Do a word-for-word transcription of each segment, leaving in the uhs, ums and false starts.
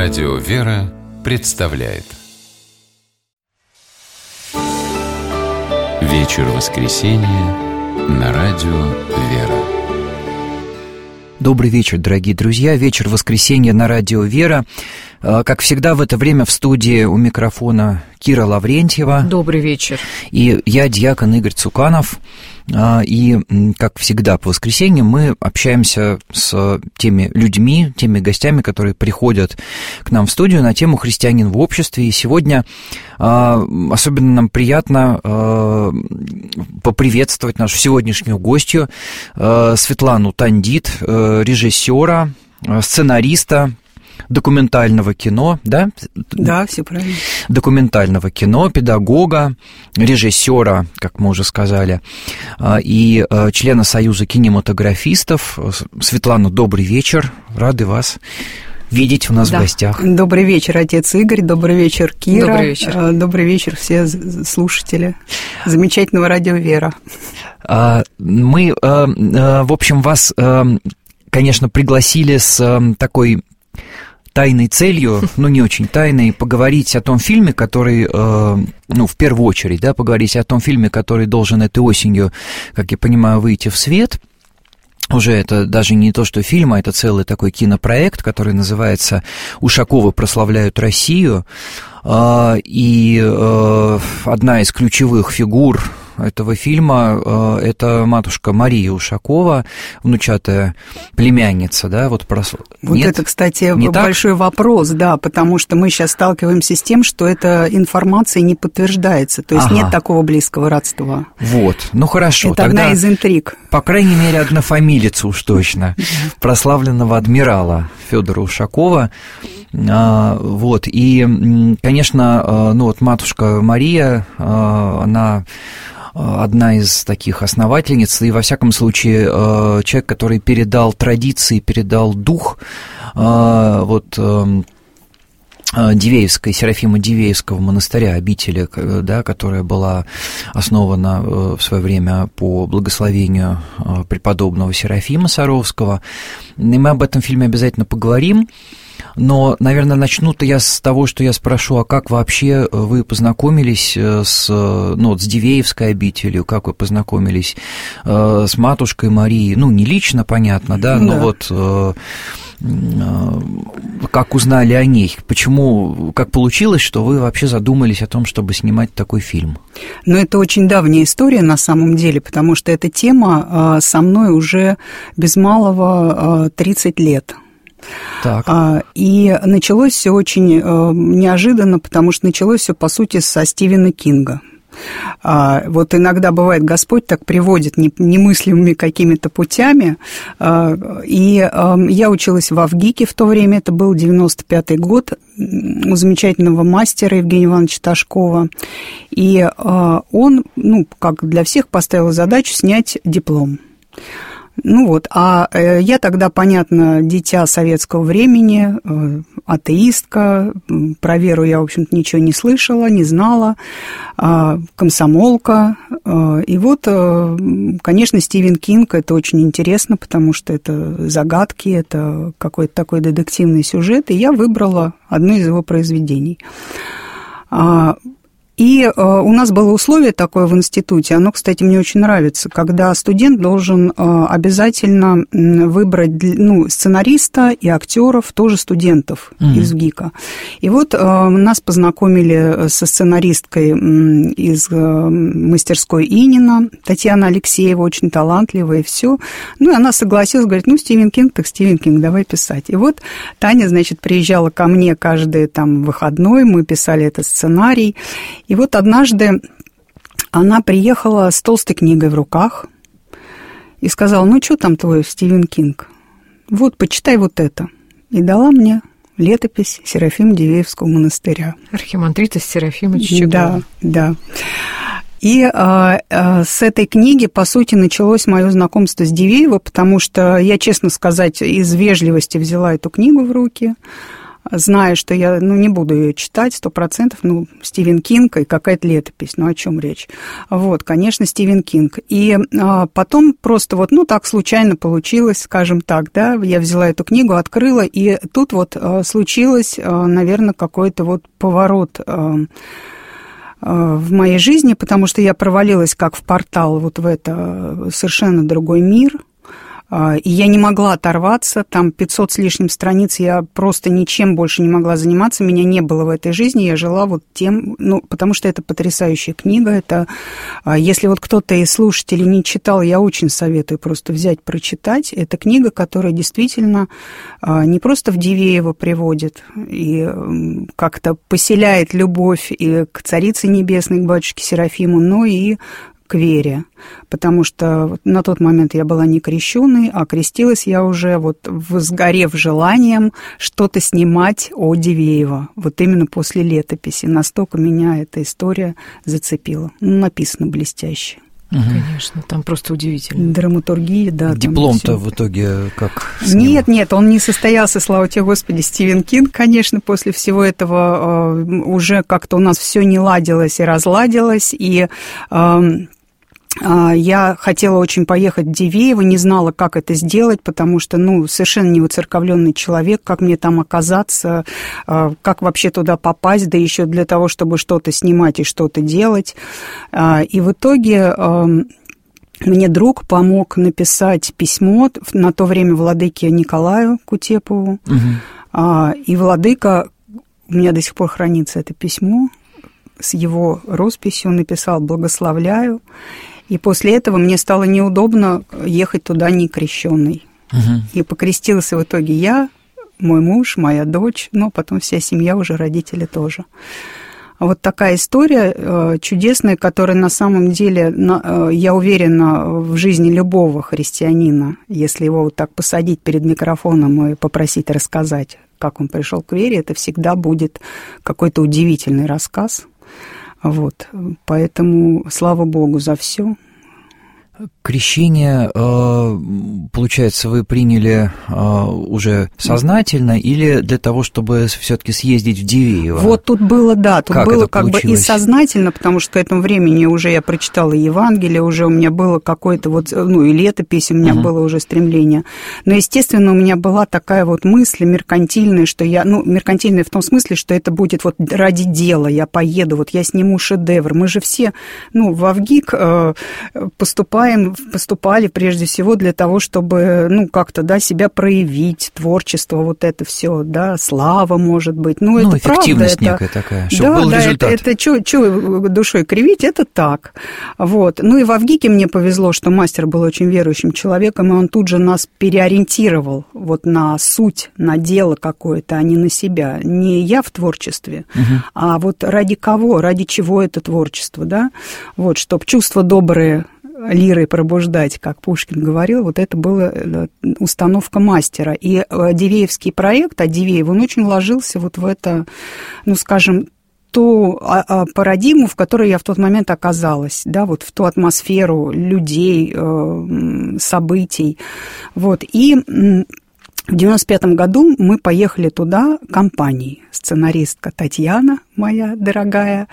Радио «Вера» представляет Вечер воскресенья на Радио «Вера». Добрый вечер, дорогие друзья. Вечер воскресенья на Радио «Вера». Как всегда, в это время в студии у микрофона Кира Лаврентьева. Добрый вечер. И я, диакон Игорь Цуканов. И, как всегда, по воскресеньям мы общаемся с теми людьми, теми гостями, которые приходят к нам в студию на тему «Христианин в обществе». И сегодня особенно нам приятно поприветствовать нашу сегодняшнюю гостью Светлану Тандит, режиссера, сценариста документального кино, да? Да, все правильно. Документального кино, педагога, режиссера, как мы уже сказали, и члена Союза кинематографистов. Светлана, добрый вечер, рады вас видеть у нас да. в гостях. Добрый вечер, отец Игорь, добрый вечер, Кира. Добрый вечер. Добрый вечер, все слушатели замечательного радио «Вера». Мы, в общем, вас, конечно, пригласили с такой тайной целью, ну, не очень тайной, поговорить о том фильме, который, э, ну, в первую очередь, да, поговорить о том фильме, который должен этой осенью, как я понимаю, выйти в свет. Уже это даже не то, что фильм, а это целый такой кинопроект, который называется «Ушаковы прославляют Россию». Э, и э, одна из ключевых фигур этого фильма – это матушка Мария Ушакова, внучатая племянница, да, вот прос... Вот Нет? это, кстати, не большой так? вопрос, да, потому что мы сейчас сталкиваемся с тем, что эта информация не подтверждается, то есть ага. нет такого близкого родства. Вот, ну хорошо. Это тогда, одна из интриг. По крайней мере, однофамилица уж точно, прославленного адмирала Федора Ушакова. Вот, и, конечно, ну вот матушка Мария, она одна из таких основательниц, и, во всяком случае, человек, который передал традиции, передал дух вот Дивеевской, Серафима Дивеевского монастыря, обители, да, которая была основана в свое время по благословению преподобного Серафима Саровского. И мы об этом фильме обязательно поговорим. Но, наверное, начну-то я с того, что я спрошу, а как вообще вы познакомились с, ну, вот с Дивеевской обителью, как вы познакомились э, с матушкой Марией? Ну, не лично, понятно, да, но да. вот э, э, как узнали о ней? Почему, как получилось, что вы вообще задумались о том, чтобы снимать такой фильм? Ну, это очень давняя история на самом деле, потому что эта тема э, со мной уже без малого э, тридцать лет. Так. И началось все очень неожиданно, потому что началось все, по сути, со Стивена Кинга. Вот иногда бывает, Господь так приводит немыслимыми какими-то путями. И я училась в Авгике в то время, это был девяносто пятый год, у замечательного мастера Евгения Ивановича Ташкова. И он, ну, как для всех, поставил задачу снять диплом. Ну вот, а я тогда, понятно, дитя советского времени, атеистка, про веру я, в общем-то, ничего не слышала, не знала, комсомолка. И вот, конечно, Стивен Кинг, это очень интересно, потому что это загадки, это какой-то такой детективный сюжет, и я выбрала одно из его произведений. И у нас было условие такое в институте, оно, кстати, мне очень нравится, когда студент должен обязательно выбрать, ну, сценариста и актеров, тоже студентов mm-hmm. из ГИКа. И вот нас познакомили со сценаристкой из мастерской Инина, Татьяна Алексеева, очень талантливая, и все. Ну, и она согласилась, говорит, ну, Стивен Кинг, так Стивен Кинг, давай писать. И вот Таня, значит, приезжала ко мне каждый там выходной, мы писали этот сценарий. И вот однажды она приехала с толстой книгой в руках и сказала, ну, что там твой Стивен Кинг? Вот, почитай вот это. И дала мне летопись Серафима Дивеевского монастыря. Архимандрита Серафима Чичагова. Да, да. И э, э, с этой книги, по сути, началось мое знакомство с Дивеево, потому что я, честно сказать, из вежливости взяла эту книгу в руки, зная, что я, ну, не буду ее читать сто процентов, ну, Стивен Кинг и какая-то летопись, ну, о чем речь? Вот, конечно, Стивен Кинг. И а, потом просто вот, ну, так случайно получилось, скажем так, да, я взяла эту книгу, открыла, и тут вот а, случилось, а, наверное, какой-то вот поворот а, а, в моей жизни, потому что я провалилась как в портал вот в это совершенно другой мир. И я не могла оторваться, там пятьсот с лишним страниц, я просто ничем больше не могла заниматься, меня не было в этой жизни, я жила вот тем, ну, потому что это потрясающая книга, это, если вот кто-то из слушателей не читал, я очень советую просто взять, прочитать, это книга, которая действительно не просто в Дивеево приводит и как-то поселяет любовь и к Царице Небесной, к батюшке Серафиму, но и к вере, потому что на тот момент я была не крещеной, а крестилась я уже вот возгорев желанием что-то снимать о Дивеево, вот именно после летописи. Настолько меня эта история зацепила. Ну, написано блестяще. Угу. Конечно, там просто удивительно. Драматургия, да. Диплом-то в итоге как? Нет, нет, он не состоялся, слава тебе, Господи, Стивен Кинг, конечно, после всего этого уже как-то у нас все не ладилось и разладилось, и я хотела очень поехать в Дивеево, не знала, как это сделать, потому что, ну, совершенно не воцерковленный человек, как мне там оказаться, как вообще туда попасть, да еще для того, чтобы что-то снимать и что-то делать. И в итоге мне друг помог написать письмо на то время владыке Николаю Кутепову, угу. И владыка, у меня до сих пор хранится это письмо, с его росписью написал «Благословляю». И после этого мне стало неудобно ехать туда некрещенной. Угу. И покрестился в итоге я, мой муж, моя дочь, но потом вся семья, уже родители тоже. Вот такая история чудесная, которая на самом деле, я уверена, в жизни любого христианина, если его вот так посадить перед микрофоном и попросить рассказать, как он пришел к вере, это всегда будет какой-то удивительный рассказ. Вот, поэтому слава Богу за все. Крещение, получается, вы приняли уже сознательно или для того, чтобы все-таки съездить в Дивеево? Вот тут было, да, тут как было как бы и сознательно, потому что к этому времени уже я прочитала Евангелие, уже у меня было какое-то вот, ну, и летопись, у меня uh-huh. было уже стремление. Но, естественно, у меня была такая вот мысль меркантильная, что я, ну, меркантильная в том смысле, что это будет вот ради дела, я поеду, вот я сниму шедевр. Мы же все, ну, в АВГИК э, поступаем поступали прежде всего для того, чтобы, ну, как-то, да, себя проявить, творчество, вот это все, да, слава, может быть. Ну, ну это эффективность правда, некая это, такая, чтобы да, был да, результат. Это, это что душой кривить, это так. Вот. Ну, и в АВГИКе мне повезло, что мастер был очень верующим человеком, и он тут же нас переориентировал вот на суть, на дело какое-то, а не на себя. Не я в творчестве, угу. а вот ради кого, ради чего это творчество, да? Вот, чтобы чувства добрые лирой пробуждать, как Пушкин говорил, вот это была установка мастера. И Дивеевский проект, а Дивеев, он очень ложился вот в это, ну, скажем, ту парадигму, в которой я в тот момент оказалась, да, вот в ту атмосферу людей, событий. Вот, и в девяносто пятом году мы поехали туда компанией. Сценаристка Татьяна, моя дорогая,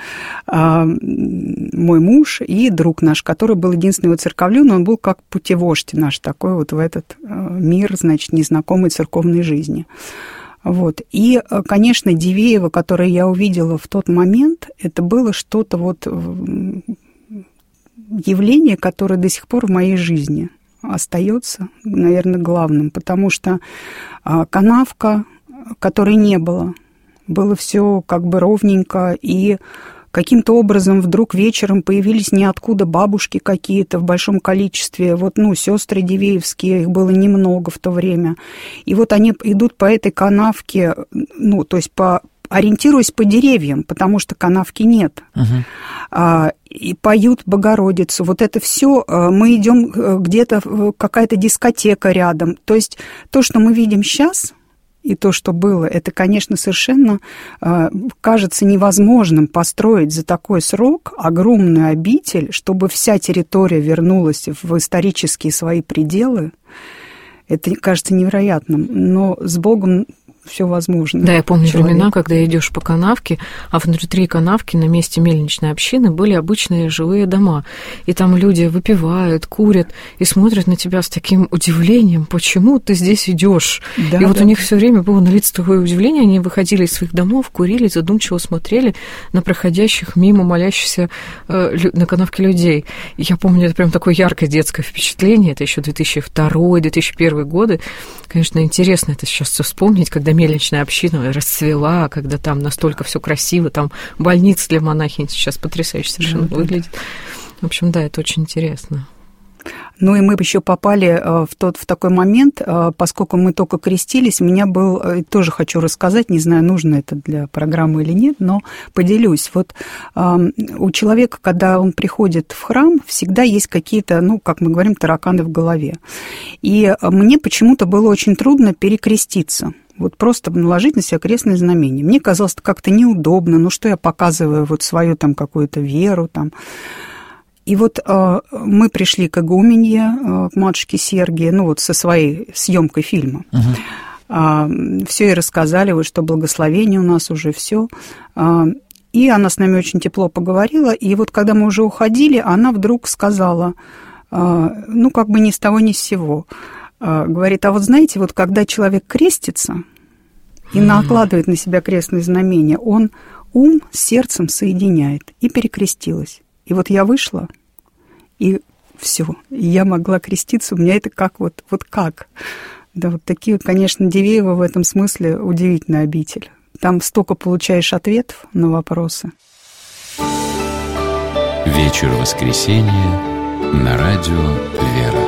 мой муж и друг наш, который был единственный воцерковленный, он был как путевождь наш такой вот в этот мир, значит, незнакомой церковной жизни. Вот. И, конечно, Дивеево, которое я увидела в тот момент, это было что-то вот, явление, которое до сих пор в моей жизни остается, наверное, главным, потому что канавка, которой не было, было все как бы ровненько, и каким-то образом вдруг вечером появились ниоткуда бабушки какие-то в большом количестве, вот, ну, сестры дивеевские, их было немного в то время, и вот они идут по этой канавке, ну, то есть по ориентируясь по деревьям, потому что канавки нет, uh-huh. а, и поют Богородицу. Вот это все, мы идем где-то, какая-то дискотека рядом. То есть то, что мы видим сейчас, и то, что было, это, конечно, совершенно а, кажется невозможным построить за такой срок огромную обитель, чтобы вся территория вернулась в исторические свои пределы. Это кажется невероятным. Но с Богом все возможно. Да, я помню человек. времена, когда идешь по канавке, а внутри канавки на месте мельничной общины были обычные жилые дома. И там люди выпивают, курят и смотрят на тебя с таким удивлением, почему ты здесь идешь. Да, и да. вот у них все время было на лице такое удивление, они выходили из своих домов, курили, задумчиво смотрели на проходящих мимо молящихся э, на канавке людей. И я помню, это прям такое яркое детское впечатление, это еще две тысячи второй — две тысячи первый годы. Конечно, интересно это сейчас все вспомнить, когда мельничная община расцвела, когда там настолько все красиво, там больница для монахинь сейчас потрясающе совершенно да, выглядит. В общем, да, это очень интересно. Ну и мы еще попали в, тот, в такой момент, поскольку мы только крестились, у меня был, тоже хочу рассказать, не знаю, нужно это для программы или нет, но поделюсь. Вот у человека, когда он приходит в храм, всегда есть какие-то, ну, как мы говорим, тараканы в голове. И мне почему-то было очень трудно перекреститься. Вот просто наложить на себя крестное знамение. Мне казалось как-то неудобно, ну что я показываю вот свою там какую-то веру там. И вот э, мы пришли к игуменье, э, к матушке Сергии, ну вот со своей съемкой фильма. Uh-huh. Э, все ей рассказали, вот, что благословение у нас уже все. Э, и она с нами очень тепло поговорила. И вот когда мы уже уходили, она вдруг сказала, э, ну как бы ни с того ни с сего, э, говорит, а вот знаете, вот когда человек крестится и uh-huh. накладывает на себя крестное знамение, он ум с сердцем соединяет. И перекрестилась. И вот я вышла, и все, и я могла креститься, у меня это как вот, вот как. Да, вот такие, конечно, Дивеево в этом смысле удивительный обитель. Там столько получаешь ответов на вопросы. Вечер воскресенья на радио «Вера».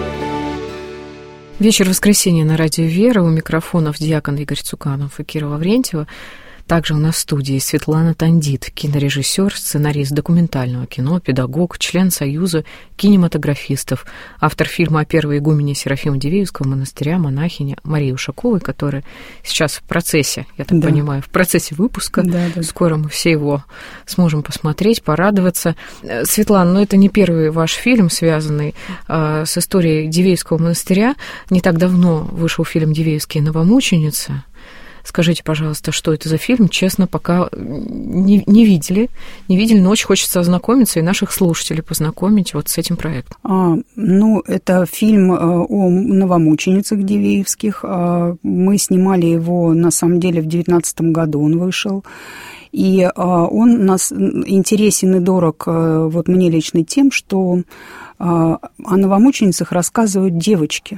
Вечер воскресенья на радио «Вера». У микрофонов диакон Игорь Цуканов и Кира Лаврентьева. Также у нас в студии Светлана Тандит, кинорежиссер, сценарист документального кино, педагог, член Союза кинематографистов, автор фильма о первой игумене Серафимо-Дивеевского монастыря, монахиня Марии Ушаковой, которая сейчас в процессе, я так да. понимаю, в процессе выпуска. Да, да. Скоро мы все его сможем посмотреть, порадоваться. Светлана, ну это не первый ваш фильм, связанный э, с историей Дивеевского монастыря. Не так давно вышел фильм «Дивеевские новомученицы». Скажите, пожалуйста, что это за фильм? Честно, пока не, не видели, не видели, но очень хочется ознакомиться и наших слушателей познакомить вот с этим проектом. А, ну, это фильм о новомученицах дивеевских. Мы снимали его, на самом деле, в девятнадцатом году он вышел. И он нас интересен и дорог вот мне лично тем, что о новомученицах рассказывают девочки.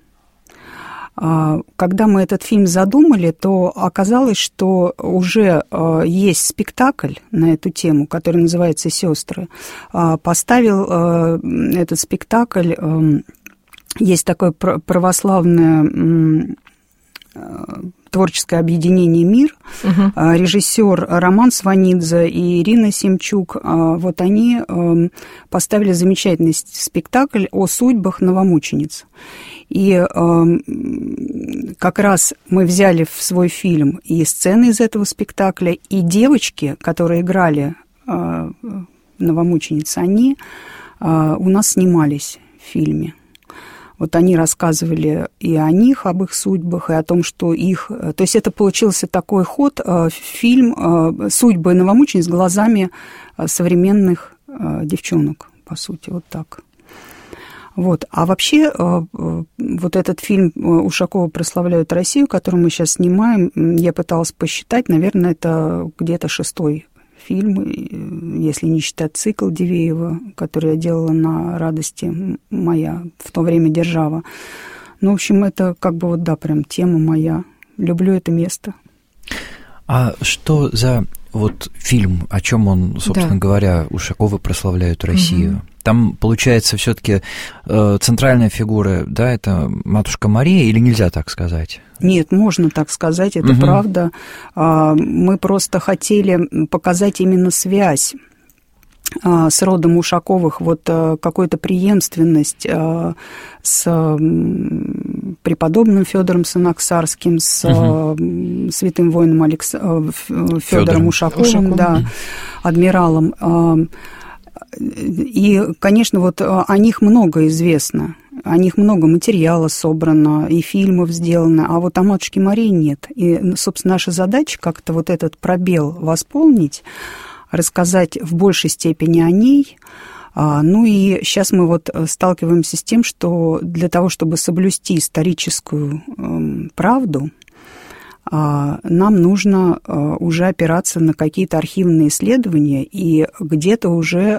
Когда мы этот фильм задумали, то оказалось, что уже есть спектакль на эту тему, который называется «Сестры». Поставил этот спектакль, есть такое православное творческое объединение «Мир», угу. режиссер Роман Сванидзе и Ирина Семчук, вот они поставили замечательный спектакль о судьбах новомучениц. И как раз мы взяли в свой фильм и сцены из этого спектакля, и девочки, которые играли новомучениц, они у нас снимались в фильме. Вот они рассказывали и о них, об их судьбах, и о том, что их... То есть это получился такой ход, фильм «Судьбы новомучениц» глазами современных девчонок, по сути, вот так. Вот. А вообще, вот этот фильм Ушакова «Прославляют Россию», который мы сейчас снимаем, я пыталась посчитать, наверное, это где-то шестой фильм, если не считать цикл Дивеева, который я делала на «Радости моя», в то время «Держава». Ну, в общем, это как бы вот, да, прям тема моя. Люблю это место. А что за вот фильм, о чем он, собственно да. говоря, Ушаковы прославляют Россию? Угу. Там, получается, все-таки э, центральная фигура, да, это матушка Мария, или нельзя так сказать? Нет, можно так сказать, это угу. правда. Мы просто хотели показать именно связь с родом Ушаковых, вот какую-то преемственность с преподобным Федором Санаксарским, с угу. святым воином Алекс... Федором Ушаковым, Ушаковым, да, адмиралом. И, конечно, вот о них много известно, о них много материала собрано, и фильмов сделано, а вот о матушке Марии нет. И, собственно, наша задача как-то вот этот пробел восполнить, рассказать в большей степени о ней. Ну и сейчас мы вот сталкиваемся с тем, что для того, чтобы соблюсти историческую правду, нам нужно уже опираться на какие-то архивные исследования и где-то уже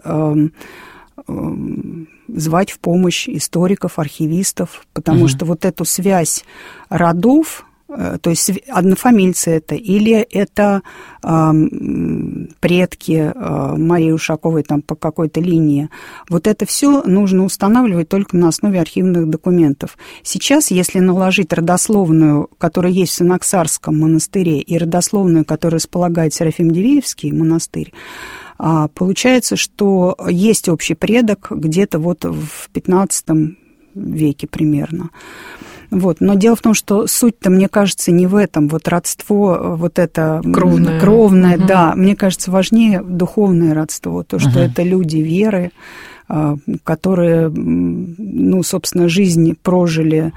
звать в помощь историков, архивистов, потому угу. что вот эту связь родов, то есть однофамильцы это, или это э, предки э, Марии Ушаковой там, по какой-то линии, вот это все нужно устанавливать только на основе архивных документов. Сейчас, если наложить родословную, которая есть в Сыноксарском монастыре, и родословную, которая располагает Серафим-Дивеевский монастырь, э, получается, что есть общий предок где-то вот в пятнадцатом веке примерно. Вот. Но дело в том, что суть-то, мне кажется, не в этом. Вот родство, вот это кровное, кровное угу. да, мне кажется, важнее духовное родство, то, что угу. это люди веры, которые, ну, собственно, жизнь прожили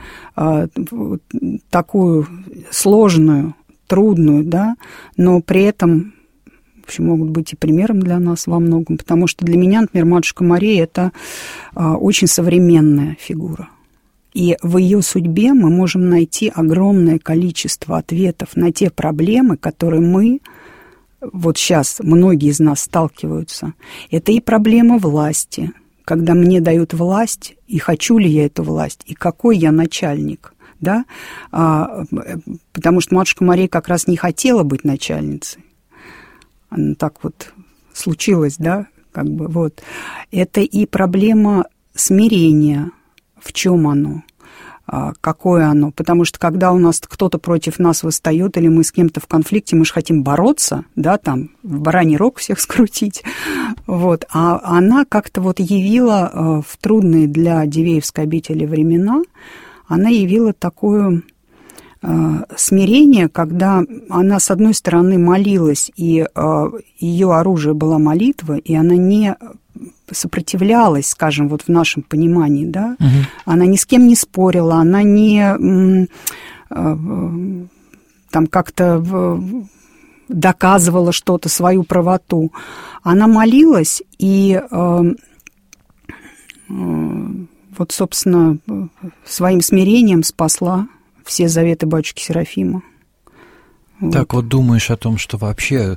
такую сложную, трудную, да, но при этом, в общем, могут быть и примером для нас во многом, потому что для меня, например, матушка Мария – это очень современная фигура. И в ее судьбе мы можем найти огромное количество ответов на те проблемы, которые мы, вот сейчас многие из нас сталкиваются. Это и проблема власти, когда мне дают власть, и хочу ли я эту власть, и какой я начальник. Да? А, потому что матушка Мария как раз не хотела быть начальницей. Она так вот случилось, да, как бы вот. Это и проблема смирения. В чем оно? Какое оно? Потому что когда у нас кто-то против нас восстает, или мы с кем-то в конфликте, мы же хотим бороться, да, там, в бараний рог всех скрутить. Вот. А она как-то вот явила в трудные для Дивеевской обители времена, она явила такое смирение, когда она, с одной стороны, молилась, и ее оружие была молитва, и она не сопротивлялась, скажем, вот в нашем понимании, да, угу. она ни с кем не спорила, она не там как-то доказывала что-то, свою правоту. Она молилась, и вот, собственно, своим смирением спасла все заветы батюшки Серафима. Так вот, вот думаешь о том, что вообще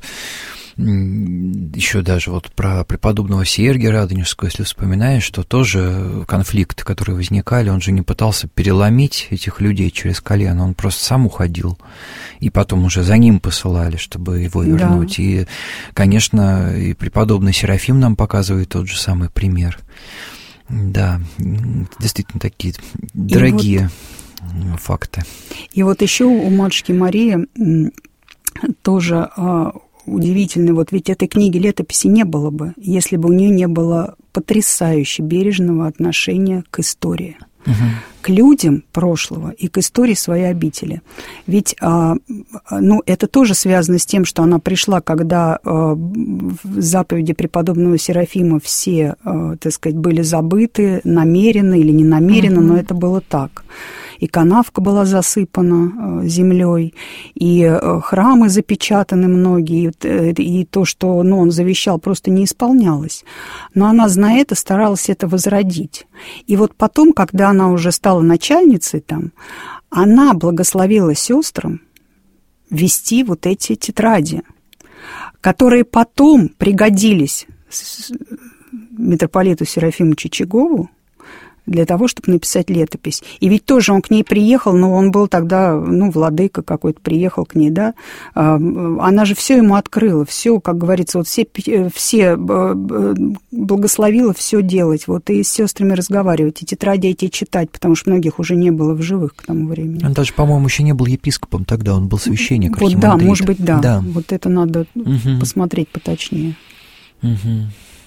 еще даже вот про преподобного Сергия Радонежского, если вспоминаешь, что тоже конфликты, которые возникали, он же не пытался переломить этих людей через колено, он просто сам уходил, и потом уже за ним посылали, чтобы его вернуть. Да. И, конечно, и преподобный Серафим нам показывает тот же самый пример. Да, действительно такие дорогие вот, факты. И вот еще у матушки Марии тоже удивительный, вот ведь этой книги летописи не было бы, если бы у нее не было потрясающе бережного отношения к истории, угу. к людям прошлого и к истории своей обители. Ведь, ну, это тоже связано с тем, что она пришла, когда в заповеди преподобного Серафима все, так сказать, были забыты, намеренно или не намеренно, угу. но это было так. И канавка была засыпана землей, и храмы запечатаны многие, и то, что ну, он завещал, просто не исполнялось. Но она, зная это, старалась это возродить. И вот потом, когда она уже стала начальницей там, она благословила сестрам вести вот эти тетради, которые потом пригодились митрополиту Серафиму Чичагову, для того, чтобы написать летопись. И ведь тоже он к ней приехал, но он был тогда, ну, владыка какой-то, приехал к ней, да. Она же все ему открыла, все, как говорится, вот все, все благословила все делать, вот и с сестрами разговаривать, и тетради эти читать, потому что многих уже не было в живых к тому времени. Он даже, по-моему, еще не был епископом тогда, он был священник. Вот да, может быть, да. да. Вот это надо угу. посмотреть поточнее. Угу.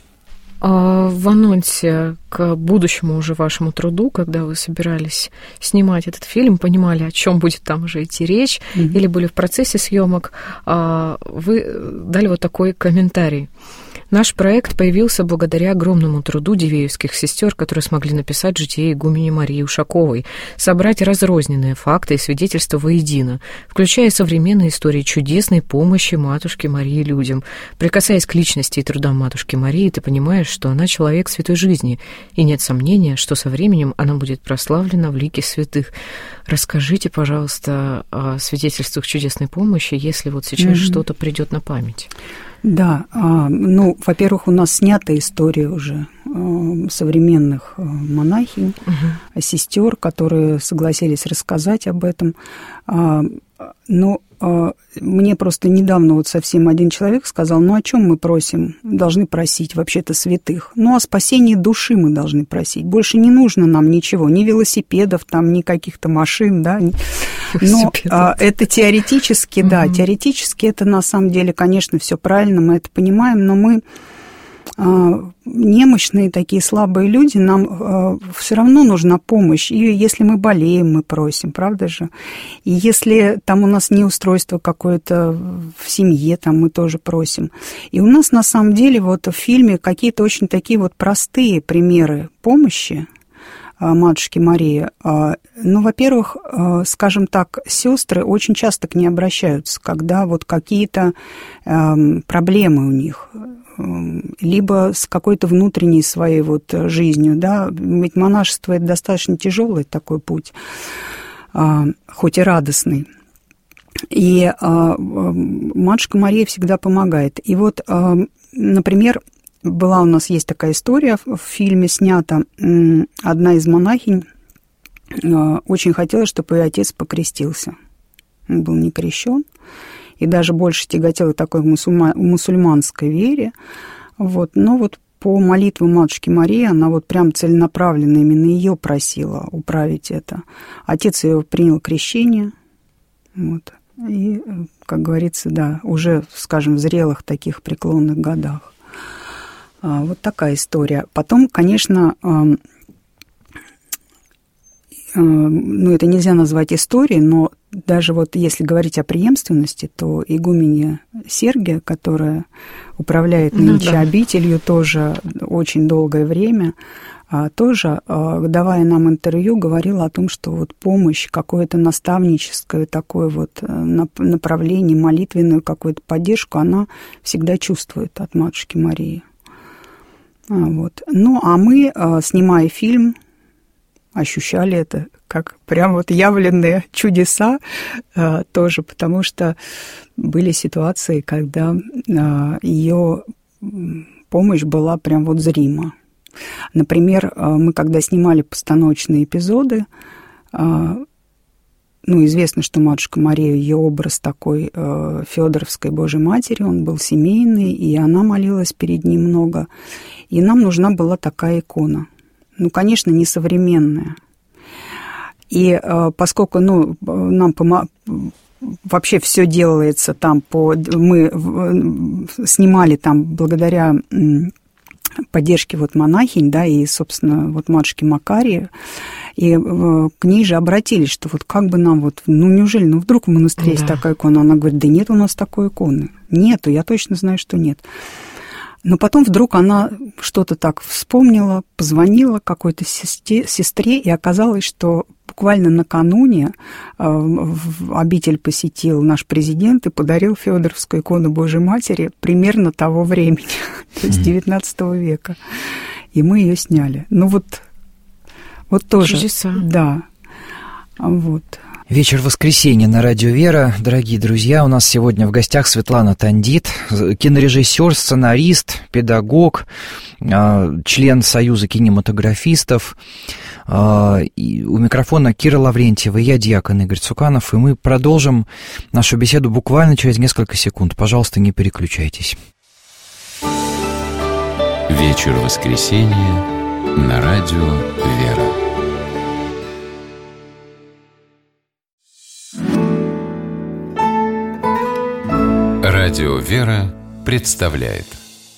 В анонсе к будущему уже вашему труду, когда вы собирались снимать этот фильм, понимали, о чем будет там уже идти речь, mm-hmm. или были в процессе съемок, вы дали вот такой комментарий. Наш проект появился благодаря огромному труду дивеевских сестер, которые смогли написать житие игумени Марии Ушаковой, собрать разрозненные факты и свидетельства воедино, включая современные истории чудесной помощи Матушки Марии людям. Прикасаясь к личности и трудам Матушки Марии, ты понимаешь, что она человек святой жизни, и нет сомнения, что со временем она будет прославлена в лике святых. Расскажите, пожалуйста, о свидетельствах чудесной помощи, если вот сейчас mm-hmm. что-то придет на память. Да, ну, во-первых, у нас снята история уже современных монахинь, угу. сестер, которые согласились рассказать об этом. Но мне просто недавно вот совсем один человек сказал, ну, о чем мы просим? Должны просить вообще-то святых. Ну, о спасении души мы должны просить. Больше не нужно нам ничего, ни велосипедов, там, ни каких-то машин, да. Но это теоретически, да, угу. теоретически это на самом деле, конечно, все правильно, мы это понимаем, но мы немощные такие слабые люди, нам все равно нужна помощь. И если мы болеем, мы просим, правда же? И если там у нас неустройство какое-то в семье, там мы тоже просим. И у нас на самом деле вот в фильме какие-то очень такие вот простые примеры помощи Матушки Марии. Ну, во-первых, скажем так, сестры очень часто к ней обращаются, когда вот какие-то проблемы у них, либо с какой-то внутренней своей вот жизнью, да, ведь монашество – это достаточно тяжелый такой путь, хоть и радостный. И Матушка Мария всегда помогает. И вот, например, была у нас, есть такая история, в фильме снята, одна из монахинь очень хотела, чтобы ее отец покрестился. Он был не крещен. И даже больше тяготела такой мусульма, мусульманской вере. Вот. Но вот по молитве Матушки Марии она вот прям целенаправленно именно ее просила управить это. Отец ее принял крещение. Вот. И, как говорится, да, уже, скажем, в зрелых таких преклонных годах. А, вот такая история. Потом, конечно, э, э, ну, это нельзя назвать историей, но даже вот если говорить о преемственности, то игуменья Сергия, которая управляет нынче ну, да. обителью тоже очень долгое время, тоже, давая нам интервью, говорила о том, что вот помощь, какое-то наставническое такое вот направление, молитвенную какую-то поддержку, она всегда чувствует от Матушки Марии. Вот. Ну, а мы, снимая фильм, ощущали это как прям вот явленные чудеса э, тоже, потому что были ситуации, когда э, ее помощь была прям вот зрима. Например, э, мы когда снимали постановочные эпизоды, э, ну, известно, что Матушка Мария, ее образ такой э, Фёдоровской Божьей Матери, он был семейный, и она молилась перед ним много. И нам нужна была такая икона. Ну, конечно, не современная. И э, поскольку, ну, нам помо... вообще все делается там по... Мы снимали там благодаря поддержке вот монахинь, да, и, собственно, вот матушки Макарии, и э, к ней же обратились, что вот как бы нам вот, ну, неужели, ну, вдруг в монастыре да. есть такая икона? Она говорит, да нет у нас такой иконы. Нету, я точно знаю, что нет. Но потом вдруг она что-то так вспомнила, позвонила какой-то сестре, и оказалось, что буквально накануне в обитель посетил наш президент и подарил Фёдоровскую икону Божьей Матери примерно того времени, то есть девятнадцатого века. И мы ее сняли. Ну вот, вот тоже. Чудеса. Да. Вот. Вечер воскресенья на Радио Вера. Дорогие друзья, у нас сегодня в гостях Светлана Тандит, кинорежиссер, сценарист, педагог, член Союза кинематографистов. И у микрофона Кира Лаврентьева, я диакон Игорь Цуканов, и мы продолжим нашу беседу буквально через несколько секунд. Пожалуйста, не переключайтесь. Вечер воскресенья на Радио Вера. Радио Вера представляет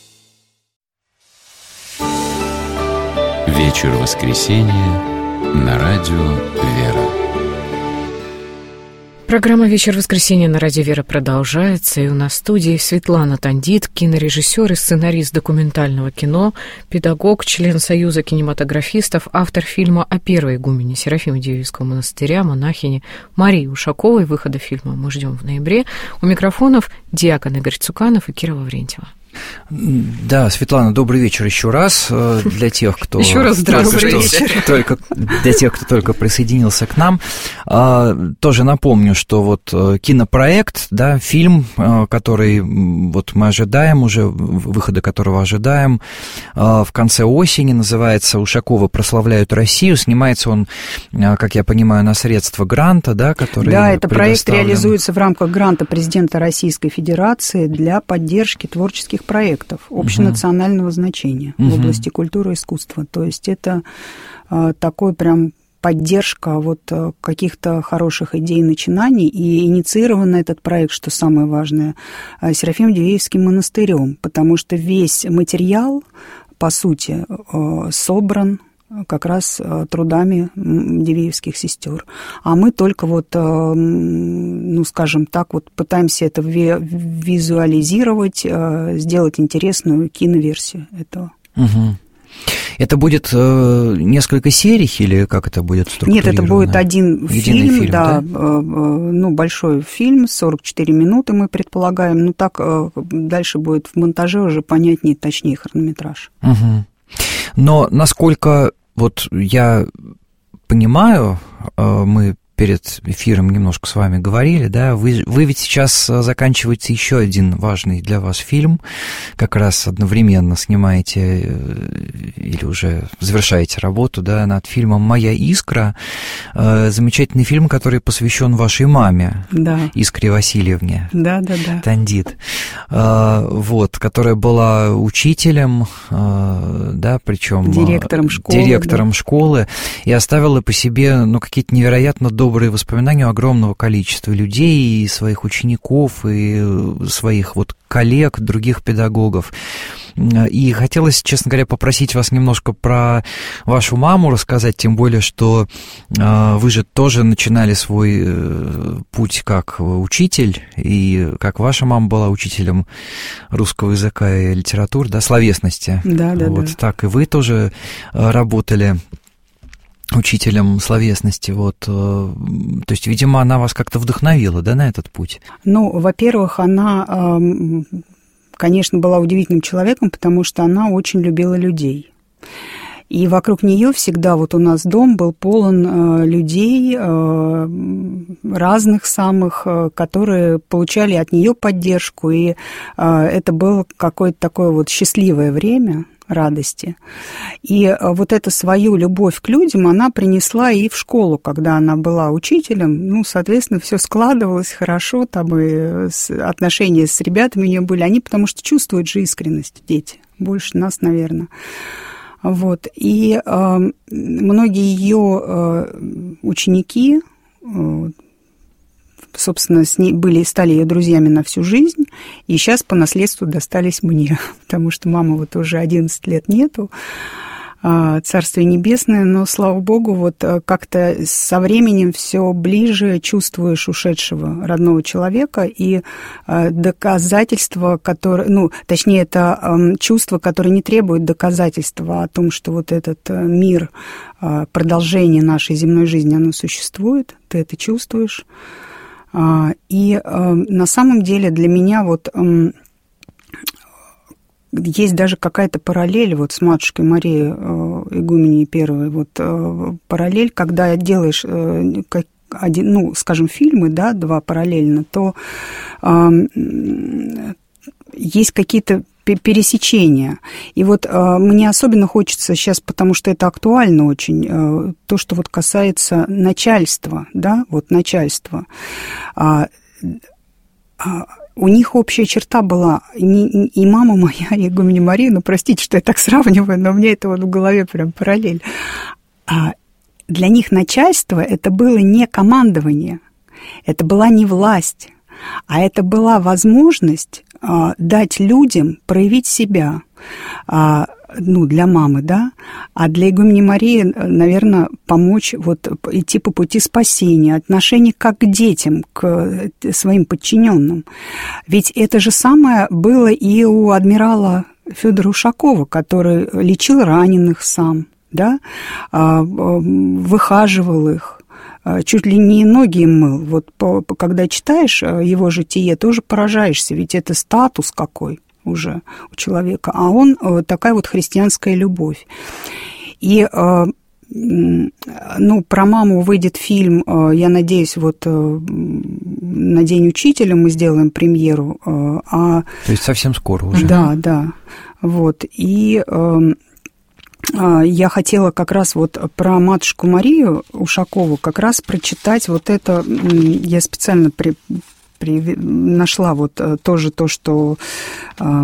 Вечер воскресенья на Радио Вера. Программа «Вечер воскресенья» на радио «Вера» продолжается, и у нас в студии Светлана Тандит, кинорежиссер и сценарист документального кино, педагог, член Союза кинематографистов, автор фильма о первой игумене Серафимо-Дивеевского монастыря, монахине Марии Ушаковой. Выхода фильма мы ждем в ноябре. У микрофонов диакон Игорь Цуканов и Кира Лаврентьева. Да, Светлана, добрый вечер еще раз для тех, кто еще раз здравствуйте. Только, для тех, кто только присоединился к нам. Тоже напомню, что вот кинопроект, да, фильм, который вот мы ожидаем уже, выхода которого ожидаем в конце осени, называется «Ушакова прославляют Россию». Снимается он, как я понимаю, на средства гранта, да, который Да, это проект реализуется в рамках гранта президента Российской Федерации для поддержки творческих проектов общенационального uh-huh. значения uh-huh. в области культуры и искусства. То есть это а, такой прям поддержка вот а, каких-то хороших идей, начинаний, и инициирован этот проект, что самое важное, а, Серафимо-Дивеевским монастырем, потому что весь материал, по сути, а, собран как раз трудами дивеевских сестер. А мы только вот, ну, скажем так, вот пытаемся это визуализировать, сделать интересную киноверсию этого. Угу. Это будет э, несколько серий или как это будет структурировано? Нет, это будет один фильм, фильм, да, да? Э, ну, большой фильм, сорок четыре минуты мы предполагаем, но так э, дальше будет в монтаже уже понятнее, точнее хронометраж. Угу. Но насколько вот я понимаю, мы перед эфиром немножко с вами говорили, да, вы, вы ведь сейчас заканчиваете еще один важный для вас фильм, как раз одновременно снимаете или уже завершаете работу, да, над фильмом «Моя искра», замечательный фильм, который посвящен вашей маме, да. Искре Васильевне, да, да, да. Тандит, вот, которая была учителем, да, причем директором школы, директором да. школы, и оставила по себе, ну, какие-то невероятно добрые добрые воспоминания огромного количества людей, и своих учеников, и своих вот коллег, других педагогов. И хотелось, честно говоря, попросить вас немножко про вашу маму рассказать, тем более, что вы же тоже начинали свой путь как учитель, и как ваша мама была учителем русского языка и литературы, да, словесности. Да, да, вот да. Так и вы тоже работали учителем словесности, вот, то есть, видимо, она вас как-то вдохновила, да, на этот путь? Ну, во-первых, она, конечно, была удивительным человеком, потому что она очень любила людей. И вокруг нее всегда вот у нас дом был полон людей разных самых, которые получали от нее поддержку, и это было какое-то такое вот счастливое время радости. И вот эту свою любовь к людям она принесла и в школу, когда она была учителем. Ну, соответственно, все складывалось хорошо, там и отношения с ребятами у нее были. Они потому что чувствуют же искренность, дети, больше нас, наверное. Вот. И э, многие ее э, ученики, э, собственно, с ней были, стали ее друзьями на всю жизнь, и сейчас по наследству достались мне, потому что мамы вот уже одиннадцать лет нету, Царствие Небесное, но, слава Богу, вот как-то со временем все ближе чувствуешь ушедшего родного человека, и доказательства, которые, ну, точнее, это чувство, которое не требует доказательства о том, что вот этот мир, продолжение нашей земной жизни, оно существует, ты это чувствуешь. И на самом деле для меня вот есть даже какая-то параллель вот с матушкой Марией Игуменей первой, вот параллель, когда делаешь один, ну, скажем, фильмы, да, два параллельно, то есть какие-то пересечения. И вот э, мне особенно хочется сейчас, потому что это актуально очень, э, то, что вот касается начальства, да, вот начальства. А, а, у них общая черта была, не, и мама моя, и игуменя Мария, ну, простите, что я так сравниваю, но мне это вот в голове прям параллель. А для них начальство – это было не командование, это была не власть, а это была возможность а, дать людям проявить себя, а, ну, для мамы, да, а для игумени Марии, наверное, помочь вот идти по пути спасения, отношение как к детям, к своим подчиненным. Ведь это же самое было и у адмирала Федора Ушакова, который лечил раненых сам, да, выхаживал их, чуть ли не ноги им мыл. Вот по, когда читаешь его житие, тоже поражаешься, ведь это статус какой уже у человека, а он такая вот христианская любовь. И, ну, про маму выйдет фильм, я надеюсь, вот на День учителя мы сделаем премьеру. А... То есть совсем скоро уже. Да, да. Вот. И я хотела как раз вот про матушку Марию Ушакову как раз прочитать вот это, я специально при... При... нашла вот тоже то, что э,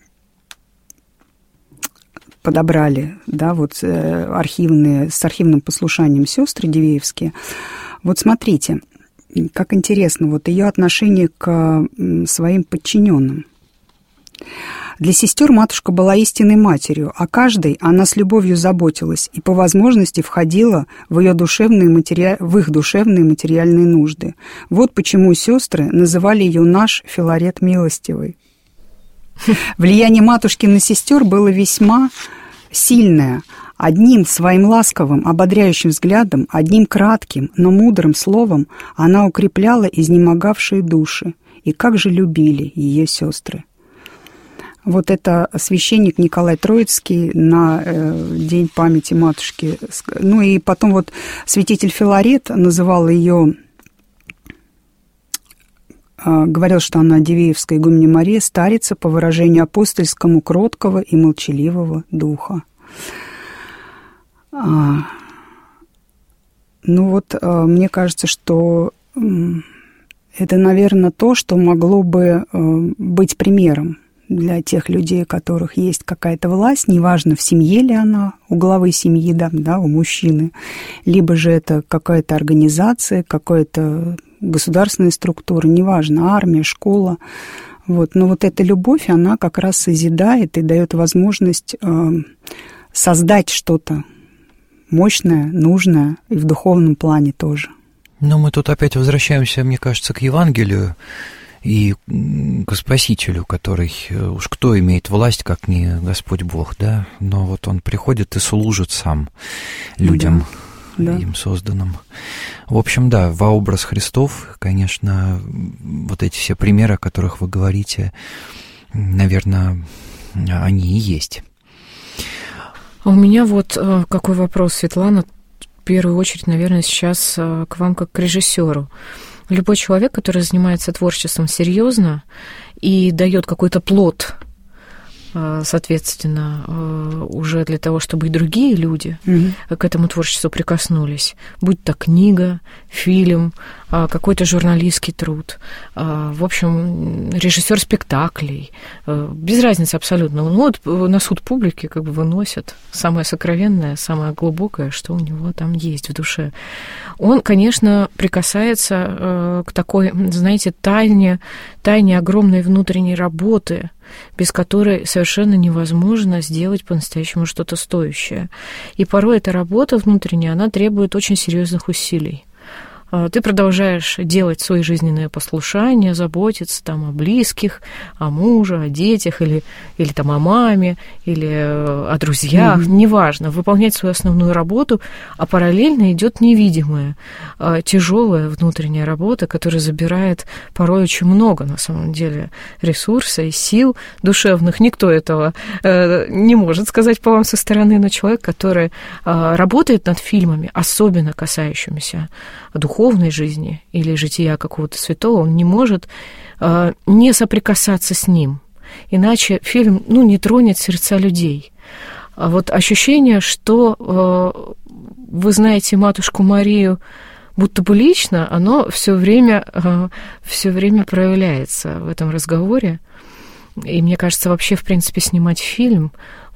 подобрали, да, вот архивные, с архивным послушанием сестры Дивеевские. Вот смотрите, как интересно, вот ее отношение к своим подчиненным. Для сестер матушка была истинной матерью, а каждой она с любовью заботилась и по возможности входила в, ее душевные матери... в их душевные материальные нужды. Вот почему сестры называли ее наш Филарет Милостивый. Влияние матушки на сестер было весьма сильное. Одним своим ласковым, ободряющим взглядом, одним кратким, но мудрым словом она укрепляла изнемогавшие души. И как же любили ее сестры. Вот это священник Николай Троицкий на э, День памяти матушки. Ну и потом вот святитель Филарет называл ее, э, говорил, что она Дивеевская игуменя Мария, старица по выражению апостольскому кроткого и молчаливого духа. А, ну вот, э, мне кажется, что э, это, наверное, то, что могло бы э, быть примером для тех людей, у которых есть какая-то власть, неважно, в семье ли она, у главы семьи, да, да, у мужчины, либо же это какая-то организация, какая-то государственная структура, неважно, армия, школа. Вот. Но вот эта любовь, она как раз созидает и дает возможность э, создать что-то мощное, нужное и в духовном плане тоже. Но мы тут опять возвращаемся, мне кажется, к Евангелию и к Спасителю, который, уж кто имеет власть, как не Господь Бог, да, но вот Он приходит и служит сам людям, да, да. им созданным. В общем, да, во образ Христов, конечно, вот эти все примеры, о которых вы говорите, наверное, они и есть. А у меня вот какой вопрос, Светлана, в первую очередь, наверное, сейчас к вам как к режиссеру. Любой человек, который занимается творчеством серьезно и дает какой-то плод, соответственно, уже для того, чтобы и другие люди mm-hmm. к этому творчеству прикоснулись, будь то книга, фильм, какой-то журналистский труд, в общем, режиссер спектаклей, без разницы абсолютно. Ну, вот на суд публики как бы выносят самое сокровенное, самое глубокое, что у него там есть в душе. Он, конечно, прикасается к такой, знаете, тайне, тайне огромной внутренней работы, без которой совершенно невозможно сделать по-настоящему что-то стоящее. И порой эта работа внутренняя, она требует очень серьезных усилий. Ты продолжаешь делать свои жизненные послушания, заботиться там о близких, о муже, о детях, или, или там о маме, или о друзьях, mm-hmm. неважно, выполнять свою основную работу, а параллельно идет невидимая, тяжелая внутренняя работа, которая забирает порой очень много, на самом деле, ресурса и сил душевных. Никто этого не может сказать по вам со стороны, но человек, который работает над фильмами, особенно касающимися духовности, духовной жизни или жития какого-то святого, он не может э, не соприкасаться с ним. Иначе фильм, ну, не тронет сердца людей. А вот ощущение, что э, вы знаете матушку Марию будто бы лично, оно все время, э, все время проявляется в этом разговоре. И мне кажется, вообще, в принципе, снимать фильм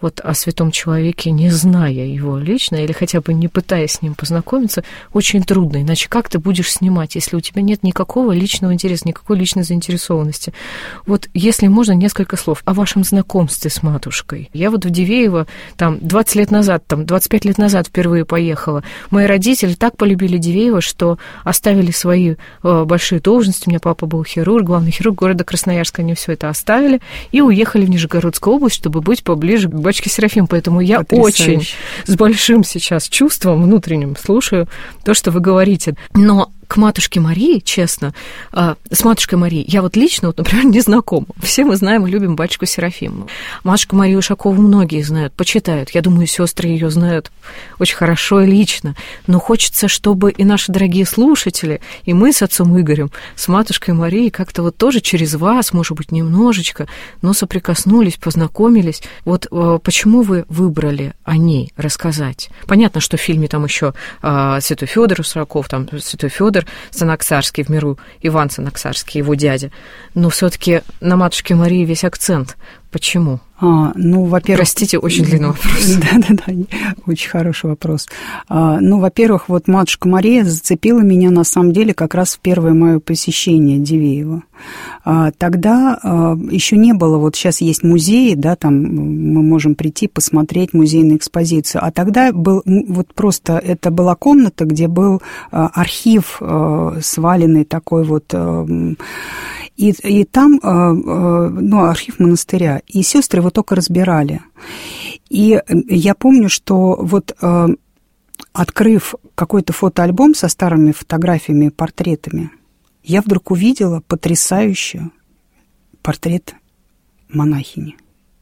вот о святом человеке, не зная его лично или хотя бы не пытаясь с ним познакомиться, очень трудно. Иначе как ты будешь снимать, если у тебя нет никакого личного интереса, никакой личной заинтересованности? Вот если можно, несколько слов о вашем знакомстве с матушкой. Я вот в Дивеево там двадцать лет назад, там двадцать пять лет назад впервые поехала. Мои родители так полюбили Дивеево, что оставили свои э, большие должности. У меня папа был хирург, главный хирург города Красноярска. Они все это оставили и уехали в Нижегородскую область, чтобы быть поближе к батюшке Серафиму. Поэтому я Потрясающе. Очень с большим сейчас чувством внутренним слушаю то, что вы говорите. Но к матушке Марии, честно, э, с матушкой Марией я вот лично, вот, например, не знакома. Все мы знаем и любим батюшку Серафиму. Матушку Марию Ушакову многие знают, почитают. Я думаю, сестры ее знают очень хорошо и лично. Но хочется, чтобы и наши дорогие слушатели, и мы с отцом Игорем, с матушкой Марией как-то вот тоже через вас, может быть, немножечко, но соприкоснулись, познакомились. Вот э, почему вы выбрали о ней рассказать? Понятно, что в фильме там еще э, святой Федор Ушаков, там святой Федор Санаксарский, в миру Иван Санаксарский, его дядя. Но все-таки на матушке Марии весь акцент. Почему? А, ну, во-первых... Простите, очень длинный вопрос. Да-да-да, очень хороший вопрос. А, ну, во-первых, вот матушка Мария зацепила меня, на самом деле, как раз в первое мое посещение Дивеева. А, тогда а, еще не было, вот сейчас есть музеи, да, там мы можем прийти, посмотреть музейную экспозицию, а тогда был, вот просто это была комната, где был а, архив а, сваленный такой вот, а, и, и там, а, а, ну, архив монастыря, и сестры его только разбирали. И я помню, что вот э, открыв какой-то фотоальбом со старыми фотографиями, портретами, я вдруг увидела потрясающий портрет монахини.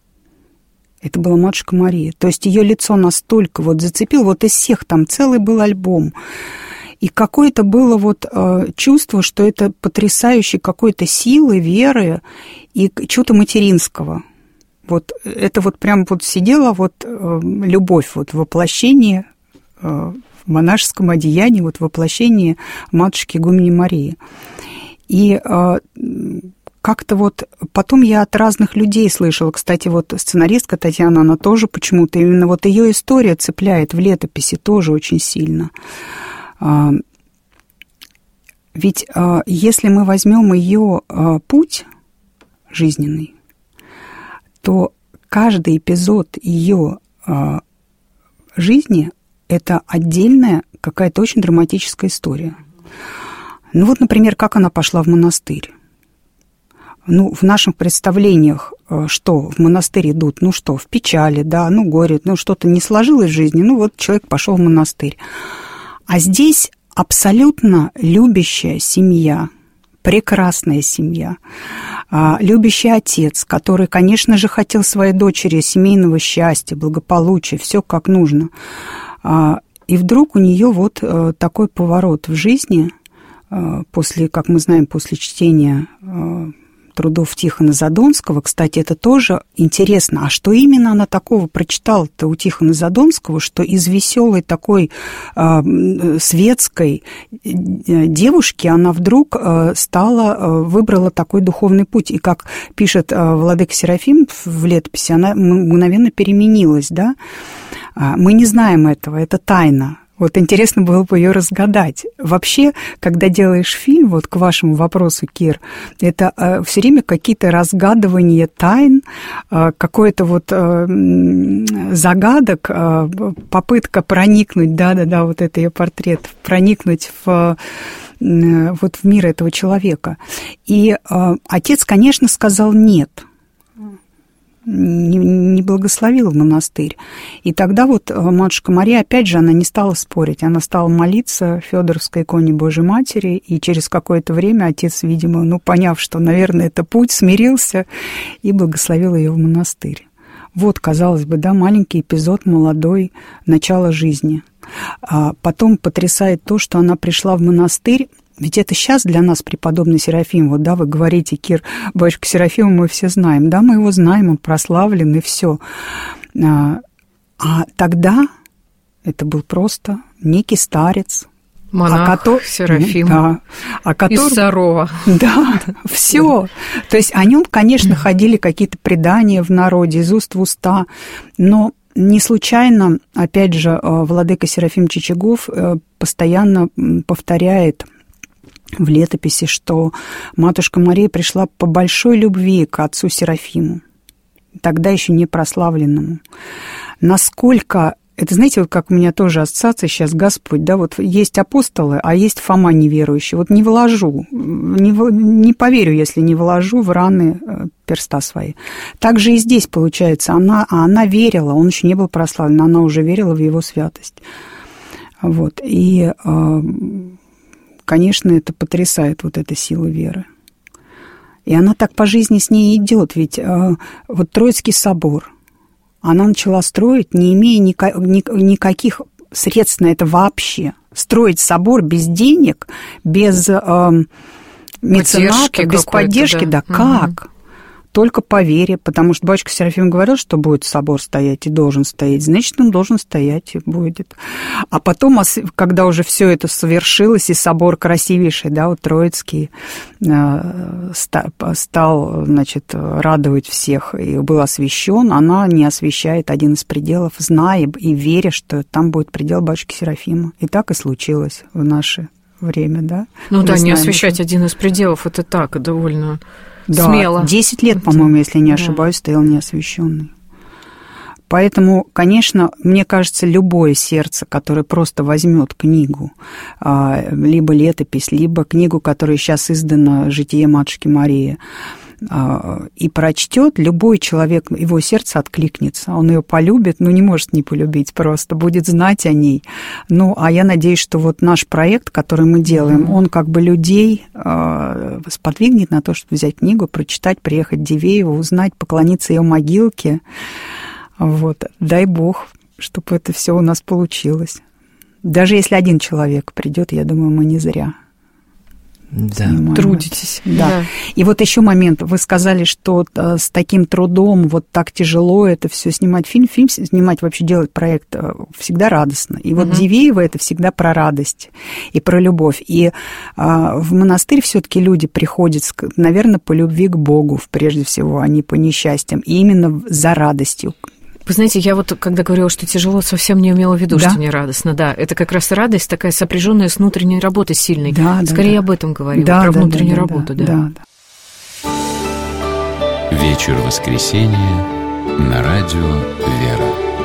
Это была матушка Мария. То есть ее лицо настолько вот зацепило, вот из всех там целый был альбом. И какое-то было вот э, чувство, что это потрясающей какой-то силы, веры и чего-то материнского. Вот это вот прям вот сидела вот э, любовь, вот воплощение э, в монашеском одеянии, вот воплощение матушки игумени Марии. И э, как-то вот потом я от разных людей слышала, кстати, вот сценаристка Татьяна, она тоже почему-то, именно вот ее история цепляет в летописи тоже очень сильно. Э, ведь э, если мы возьмем ее э, путь жизненный, то каждый эпизод ее э, жизни – это отдельная какая-то очень драматическая история. Ну вот, например, как она пошла в монастырь. Ну, в наших представлениях, э, что в монастырь идут, ну что, в печали, да, ну горе, ну что-то не сложилось в жизни, ну вот человек пошел в монастырь. А здесь абсолютно любящая семья, прекрасная семья, любящий отец, который, конечно же, хотел своей дочери семейного счастья, благополучия, все как нужно. И вдруг у нее вот такой поворот в жизни, после, как мы знаем, после чтения трудов Тихона Задонского. Кстати, это тоже интересно. А что именно она такого прочитала-то у Тихона Задонского, что из веселой такой э, светской девушки она вдруг э, стала, э, выбрала такой духовный путь. И как пишет э, владыка Серафим в летописи, она мгновенно переменилась, да? Мы не знаем этого, это тайна. Вот интересно было бы ее разгадать. Вообще, когда делаешь фильм, вот к вашему вопросу, Кир, это э, все время какие-то разгадывания тайн, э, какой-то вот э, загадок, э, попытка проникнуть, да-да-да, вот это ее портрет, проникнуть в, э, вот в мир этого человека. И э, отец, конечно, сказал «нет». Не, не благословила монастырь. И тогда вот матушка Мария, опять же, она не стала спорить, она стала молиться Фёдоровской иконе Божьей Матери, и через какое-то время отец, видимо, ну, поняв, что, наверное, это путь, смирился и благословил ее в монастырь. Вот, казалось бы, да, маленький эпизод молодой, начало жизни. А потом потрясает то, что она пришла в монастырь. Ведь это сейчас для нас преподобный Серафим, вот, да, вы говорите, Кир, батюшка Серафима мы все знаем, да, мы его знаем, он прославлен, и все. А, а тогда это был просто некий старец, Монах, а котор... Серафим, да, а котор... из Сарова. Да, все. То есть о нем, конечно, ходили какие-то предания в народе, из уст в уста, но не случайно, опять же, владыка Серафим Чичагов постоянно повторяет в летописи, что матушка Мария пришла по большой любви к отцу Серафиму, тогда еще не прославленному. Насколько... Это, знаете, вот как у меня тоже ассоциация сейчас, Господь, да, вот есть апостолы, а есть Фома неверующий. Вот не вложу, не, не поверю, если не вложу в раны перста свои. Так же и здесь, получается, она, а она верила, он еще не был прославлен, она уже верила в его святость. Вот, и, конечно, это потрясает, вот эта сила веры. И она так по жизни с ней идет, ведь вот Троицкий собор – она начала строить, не имея никаких средств на это вообще. Строить собор без денег, без э, мецената, без поддержки, да, да как? Угу. Только по вере, потому что батюшка Серафим говорил, что будет собор стоять и должен стоять, значит, он должен стоять и будет. А потом, когда уже все это совершилось, и собор красивейший, да, вот Троицкий, стал, значит, радовать всех и был освящен, она не освящает один из пределов, зная и веря, что там будет предел батюшки Серафима. И так и случилось в наше время, да. Ну да, не освящать один из пределов, это так, довольно... Да, смело. десять лет, по-моему, если не ошибаюсь, да. Стоял неосвященный. Поэтому, конечно, мне кажется, любое сердце, которое просто возьмет книгу, либо летопись, либо книгу, которая сейчас издана «Житие матушки Марии», и прочтет, любой человек, его сердце откликнется, он ее полюбит, ну, не может не полюбить просто, будет знать о ней. Ну, а я надеюсь, что вот наш проект, который мы делаем, mm-hmm. он как бы людей э, сподвигнет на то, чтобы взять книгу, прочитать, приехать в Дивеево, узнать, поклониться ее могилке. Вот. Дай Бог, чтобы это все у нас получилось. Даже если один человек придет, я думаю, мы не зря. Да, трудитесь. Да. да. И вот еще момент. Вы сказали, что с таким трудом, вот так тяжело это все снимать. Фильм, фильм снимать, вообще делать проект всегда радостно. И вот угу. Дивеево это всегда про радость и про любовь. И а, в монастырь все-таки люди приходят, наверное, по любви к Богу, прежде всего, а не по несчастьям. И именно за радостью. Вы знаете, я вот, когда говорила, что тяжело, совсем не имела в виду, да? что не радостно. Да, это как раз радость такая сопряженная с внутренней работой сильной. Да, Скорее да, об этом говорила, да, про да, внутреннюю да, работу. Да, да. Да, да. Вечер воскресенья на радио «Вера».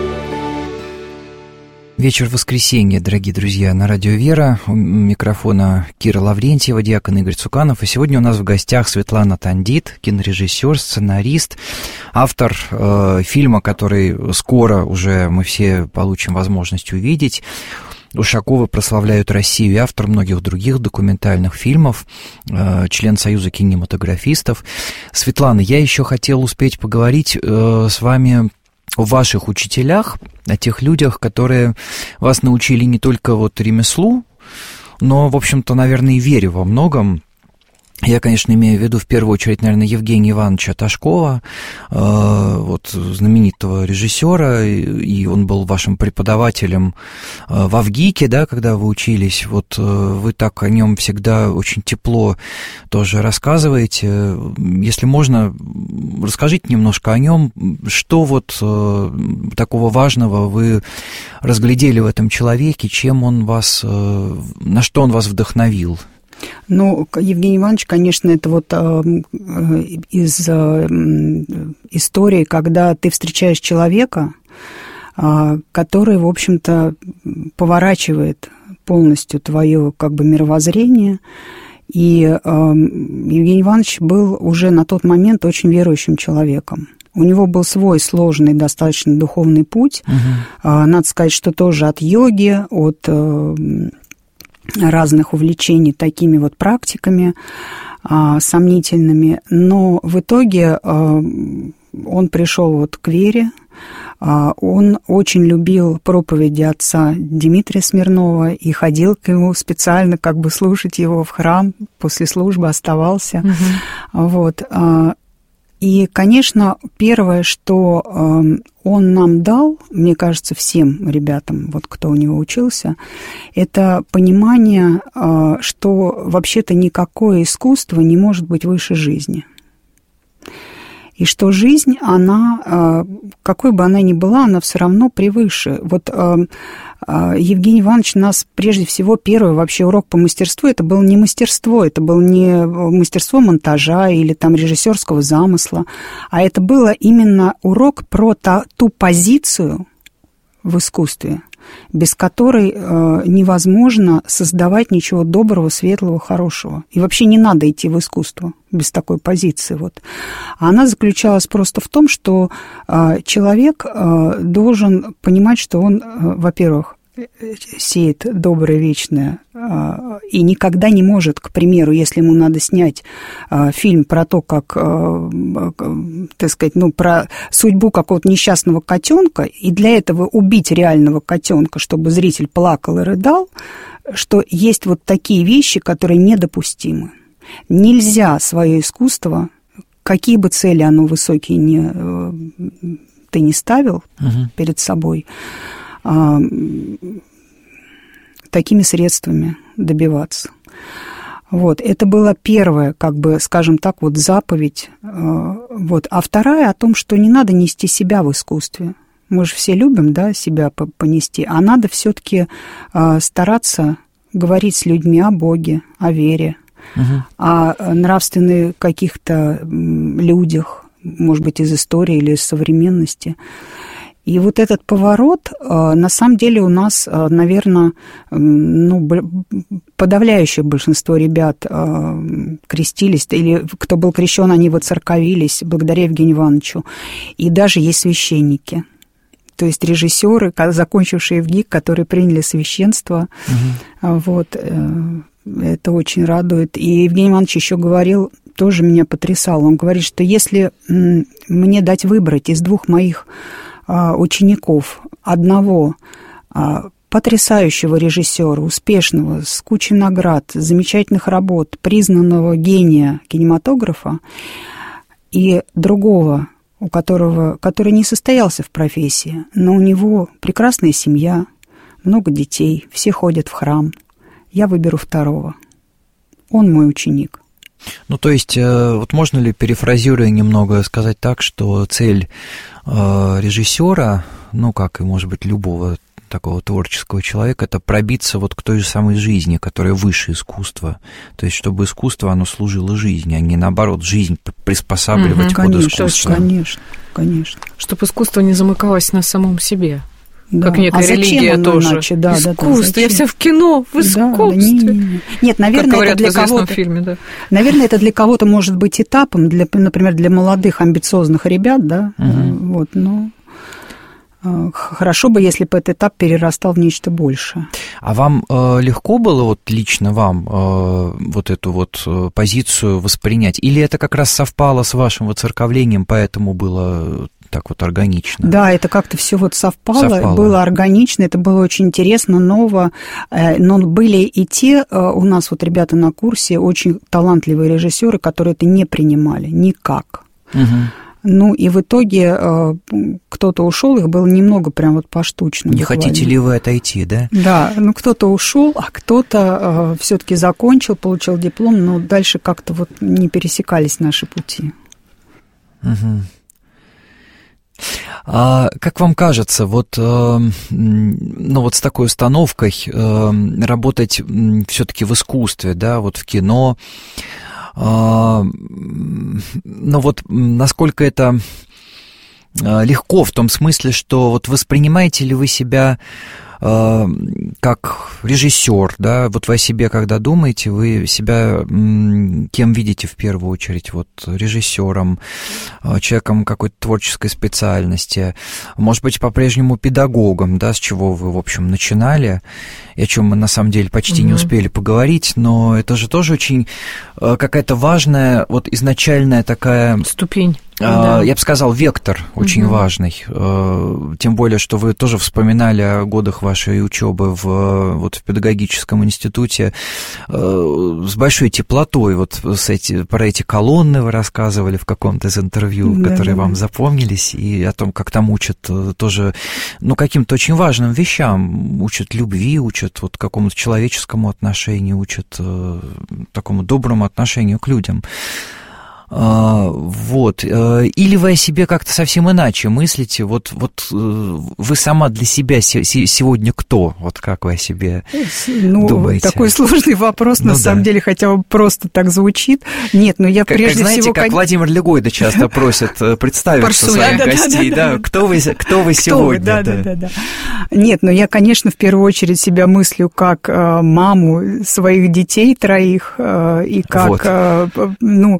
Вечер воскресенья, дорогие друзья, на радио «Вера». У микрофона Кира Лаврентьева, диакон Игорь Цуканов. И сегодня у нас в гостях Светлана Тандит, кинорежиссер, сценарист, автор э, фильма, который скоро уже мы все получим возможность увидеть. Ушаковы прославляют Россию, и автор многих других документальных фильмов, э, член Союза кинематографистов. Светлана, я еще хотел успеть поговорить э, с вами о ваших учителях, о тех людях, которые вас научили не только вот ремеслу, но, в общем-то, наверное, и вере во многом. Я, конечно, имею в виду в первую очередь, наверное, Евгения Ивановича Ташкова, э, вот знаменитого режиссера, и он был вашим преподавателем э, в ВГИКе, да, когда вы учились. Вот э, вы так о нем всегда очень тепло тоже рассказываете. Если можно, расскажите немножко о нем, что вот э, такого важного вы разглядели в этом человеке, чем он вас, э, на что он вас вдохновил? Ну, Евгений Иванович, конечно, это вот э, из э, истории, когда ты встречаешь человека, э, который, в общем-то, поворачивает полностью твое как бы мировоззрение. И э, Евгений Иванович был уже на тот момент очень верующим человеком. У него был свой сложный, достаточно духовный путь. Угу. Э, надо сказать, что тоже от йоги, от... Э, разных увлечений такими вот практиками а, сомнительными, но в итоге а, он пришел вот к вере, а, он очень любил проповеди отца Дмитрия Смирнова и ходил к нему специально как бы слушать его в храм, после службы оставался, угу. вот, а, И, конечно, первое, что он нам дал, мне кажется, всем ребятам, вот кто у него учился, это понимание, что вообще-то никакое искусство не может быть выше жизни. И что жизнь, она, какой бы она ни была, она все равно превыше. Вот Евгений Иванович нас, прежде всего, первый вообще урок по мастерству, это было не мастерство, это было не мастерство монтажа или там режиссерского замысла, а это было именно урок про та, ту позицию в искусстве, без которой э, невозможно создавать ничего доброго, светлого, хорошего. И вообще не надо идти в искусство без такой позиции. Вот. А она заключалась просто в том, что э, человек э, должен понимать, что он, э, во-первых, сеет доброе, вечное, э, и никогда не может, к примеру, если ему надо снять э, фильм про то, как, э, э, так сказать, ну, про судьбу какого-то несчастного котенка, и для этого убить реального котенка, чтобы зритель плакал и рыдал, что есть вот такие вещи, которые недопустимы. Нельзя свое искусство, какие бы цели оно высокие не, э, ты не ставил uh-huh. перед собой, такими средствами добиваться. Вот. Это была первая, как бы, скажем так, вот заповедь. Вот. А вторая о том, что не надо нести себя в искусстве. Мы же все любим, да, себя понести, а надо все-таки стараться говорить с людьми о Боге, о вере, угу. о нравственных каких-то людях, может быть, из истории или из современности. И вот этот поворот, на самом деле, у нас, наверное, ну, подавляющее большинство ребят крестились, или кто был крещен, они воцерковились благодаря Евгению Ивановичу. И даже есть священники, то есть режиссеры, закончившие в ГИК, которые приняли священство. Угу. Вот, это очень радует. И Евгений Иванович еще говорил, тоже меня потрясало, он говорит, что если мне дать выбрать из двух моих учеников, одного потрясающего режиссера, успешного, с кучей наград, замечательных работ, признанного гения кинематографа, и другого, у которого, который не состоялся в профессии, но у него прекрасная семья, много детей, все ходят в храм, я выберу второго. Он мой ученик. Ну, то есть, вот можно ли, перефразируя немного, сказать так, что цель режиссера, ну, как и, может быть, любого такого творческого человека, это пробиться вот к той же самой жизни, которая выше искусства. То есть, чтобы искусство, оно служило жизни, а не, наоборот, жизнь приспосабливать угу, под искусство. Конечно, конечно. Чтобы искусство не замыкалось на самом себе. Да. Как некая а религия тоже. Иначе? Да, искусство, да, да, я вся в кино, в искусстве. Да, да, не, не, не. Нет, наверное, как говорят это для в известном кого-то, фильме, да. Наверное, это для кого-то может быть этапом, для, например, для молодых амбициозных ребят, да, угу. вот, но хорошо бы, если бы этот этап перерастал в нечто большее. А вам э, легко было, вот лично вам, э, вот эту вот э, позицию воспринять? Или это как раз совпало с вашим воцерковлением, поэтому было так вот органично? Да, это как-то все вот совпало, совпало, было органично, это было очень интересно, ново, но были и те, у нас вот ребята на курсе, очень талантливые режиссеры, которые это не принимали никак. Угу. Ну, и в итоге кто-то ушел, их было немного прям вот поштучно. Не буквально. Хотите ли вы отойти, да? Да, ну, кто-то ушел, а кто-то все-таки закончил, получил диплом, но дальше как-то вот не пересекались наши пути. Угу. А как вам кажется, вот, э, ну, вот с такой установкой э, работать все-таки в искусстве, да, вот в кино, э, ну вот насколько это легко в том смысле, что вот воспринимаете ли вы себя э, как режиссер, да, вот вы о себе когда думаете, вы себя м, кем видите в первую очередь, вот режиссером, э, человеком какой-то творческой специальности, может быть, по-прежнему педагогом, да, с чего вы, в общем, начинали, и о чем мы, на самом деле, почти mm-hmm. не успели поговорить, но это же тоже очень э, какая-то важная, вот изначальная такая... Ступень. Да. Я бы сказал, вектор очень угу. важный, тем более, что вы тоже вспоминали о годах вашей учебы в, вот, в педагогическом институте с большой теплотой, вот с эти, про эти колонны вы рассказывали в каком-то из интервью, да, которые да. вам запомнились, и о том, как там учат тоже, ну, каким-то очень важным вещам, учат любви, учат вот какому-то человеческому отношению, учат такому доброму отношению к людям. Вот. Или вы о себе как-то совсем иначе мыслите? Вот, вот вы сама для себя сегодня кто? Вот как вы о себе ну, думаете? Такой сложный вопрос, ну, на да. самом деле, хотя он просто так звучит. Нет, но я как, прежде как, знаете, всего... как Владимир Легойда часто просит представиться своих да, гостей, да, да, да, да. Кто вы, кто вы сегодня? Да, да, да, да. Нет, но я, конечно, в первую очередь себя мыслю как маму своих детей троих и как, вот. ну...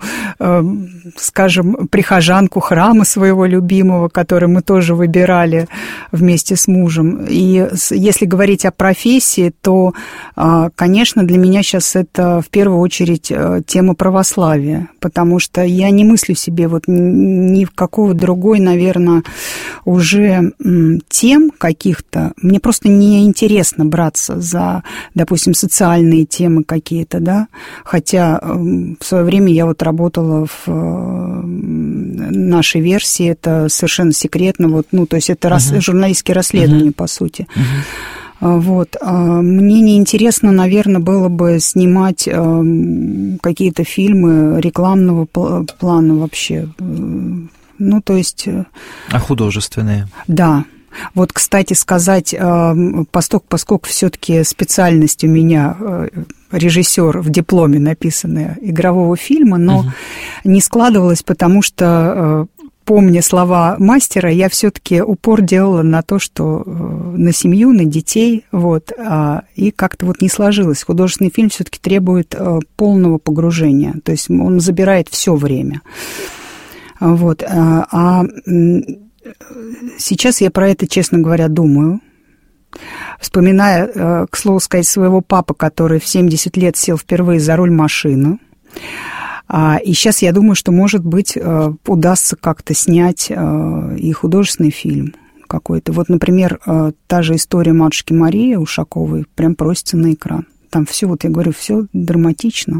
скажем, прихожанку храма своего любимого, который мы тоже выбирали вместе с мужем. И если говорить о профессии, то, конечно, для меня сейчас это в первую очередь тема православия, потому что я не мыслю себе вот ни в какого другой, наверное, уже тем каких-то. Мне просто неинтересно браться за, допустим, социальные темы какие-то, да, хотя в свое время я вот работала в нашей версии, это совершенно секретно, вот, ну, то есть это uh-huh. рас, журналистские расследования, uh-huh. по сути. Uh-huh. Вот. Мне неинтересно, наверное, было бы снимать какие-то фильмы рекламного плана вообще. Ну, то есть... А художественные? Да. Вот, кстати сказать, поскольку, поскольку все-таки специальность у меня режиссер в дипломе написанная игрового фильма, но угу. не складывалось, потому что, помня слова мастера, я все-таки упор делала на то, что на семью, на детей, вот, и как-то вот не сложилось. Художественный фильм все-таки требует полного погружения, то есть он забирает все время. Вот, а сейчас я про это, честно говоря, думаю. Вспоминая, к слову сказать, своего папу, который в семьдесят лет сел впервые за руль машины. И сейчас я думаю, что, может быть, удастся как-то снять и художественный фильм какой-то. Вот, например, та же история матушки Марии Ушаковой прям просится на экран. Там все, вот я говорю, все драматично.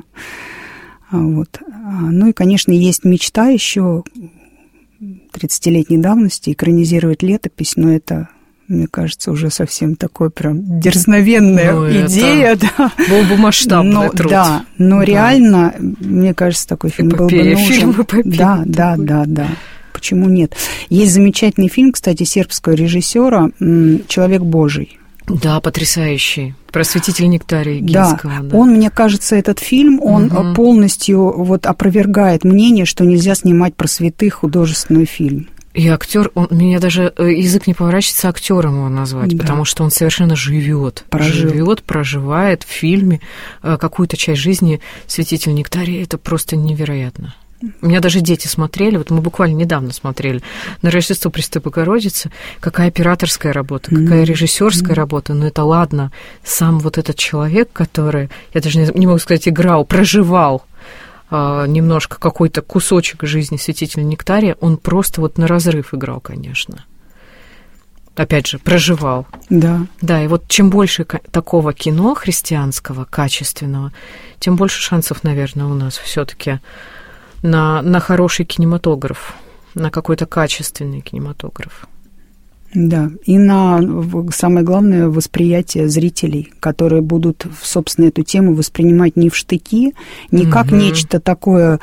Вот. Ну и, конечно, есть мечта еще тридцатилетней давности экранизировать летопись, но это, мне кажется, уже совсем такой прям дерзновенная ну, идея. Да. Был бы масштабный но, труд. Да, но да. реально, мне кажется, такой фильм эпопея, был бы нужен. Фильм эпопея. Да, да, да, да. Почему нет? Есть замечательный фильм, кстати, сербского режиссера «Человек Божий». Да, потрясающий. Просветитель Нектария Гинского. Да. да, он, мне кажется, этот фильм, он угу. полностью вот опровергает мнение, что нельзя снимать про святых художественный фильм. И актер, он, меня даже язык не поворачивается актером его назвать, да. потому что он совершенно живет, живет, проживает в фильме какую-то часть жизни святителя Нектария. Это просто невероятно. У меня даже дети смотрели, вот мы буквально недавно смотрели на Рождество Пресвятой Богородицы, какая операторская работа, какая режиссерская mm-hmm. работа, но это ладно, сам вот этот человек, который, я даже не, не могу сказать, играл, проживал а, немножко какой-то кусочек жизни святителя Нектария, он просто вот на разрыв играл, конечно. Опять же, проживал. Да. Да, и вот чем больше такого кино христианского, качественного, тем больше шансов, наверное, у нас все-таки на, на хороший кинематограф, на какой-то качественный кинематограф. Да, и на, самое главное, восприятие зрителей, которые будут, собственно, эту тему воспринимать не в штыки, не угу. как нечто такое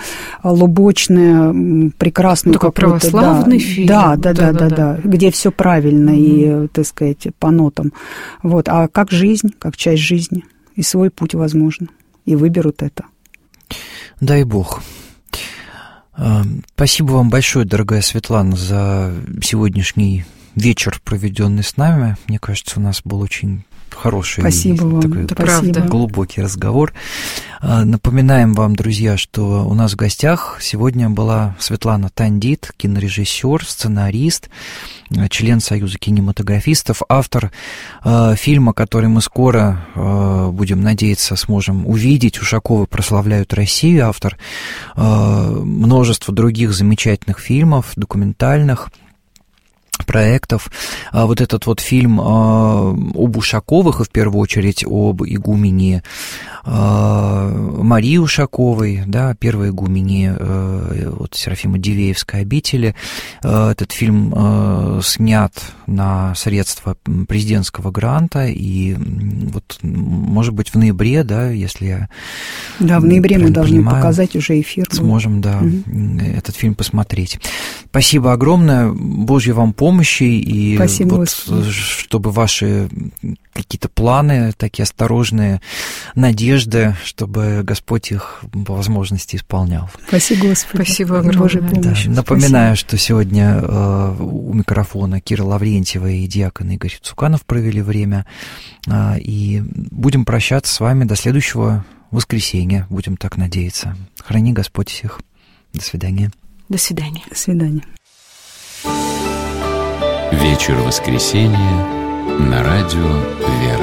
лубочное, прекрасное. Такой православный да, фильм. Да, да, да, да, да, да, где все правильно угу. и, так сказать, по нотам. Вот. А как жизнь, как часть жизни, и свой путь, возможно, и выберут это. Дай бог. Спасибо вам большое, дорогая Светлана, за сегодняшний вечер, проведенный с нами. Мне кажется, у нас был очень хороший, спасибо вам. Такой Спасибо. Глубокий разговор. Напоминаем вам, друзья, что у нас в гостях сегодня была Светлана Тандит, кинорежиссер, сценарист, член Союза кинематографистов, автор э, фильма, который мы скоро, э, будем надеяться, сможем увидеть. «Ушаковы прославляют Россию», автор э, множества других замечательных фильмов, документальных проектов. Вот этот вот фильм об Ушаковых, и в первую очередь об игумене Марии Ушаковой, да, первой игумене вот, Серафимо-Дивеевской обители. Этот фильм снят на средства президентского гранта, и вот, может быть, в ноябре, да, если я Да, в ноябре мы должны понимаю, показать уже эфир. Сможем, да, угу. этот фильм посмотреть. Спасибо огромное, Божьей вам помощи, и Спасибо, вот, чтобы ваши какие-то планы такие осторожные, надежды, чтобы Господь их по возможности исполнял. Спасибо, Господи. Спасибо огромное. Да, напоминаю, что сегодня э, у микрофона Кира Лаврентьева и диакон Игорь Цуканов провели время, э, и будем прощаться с вами до следующего воскресенья, будем так надеяться. Храни Господь всех. До свидания. До свидания. До свидания. Вечер воскресенья на радио «Вера».